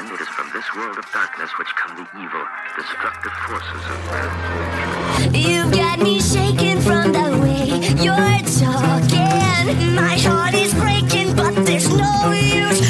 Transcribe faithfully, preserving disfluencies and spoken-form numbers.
And it is from this world of darkness which come the evil, destructive forces of man's nature. You've got me shaking from the way you're talking. My heart is breaking, but there's no use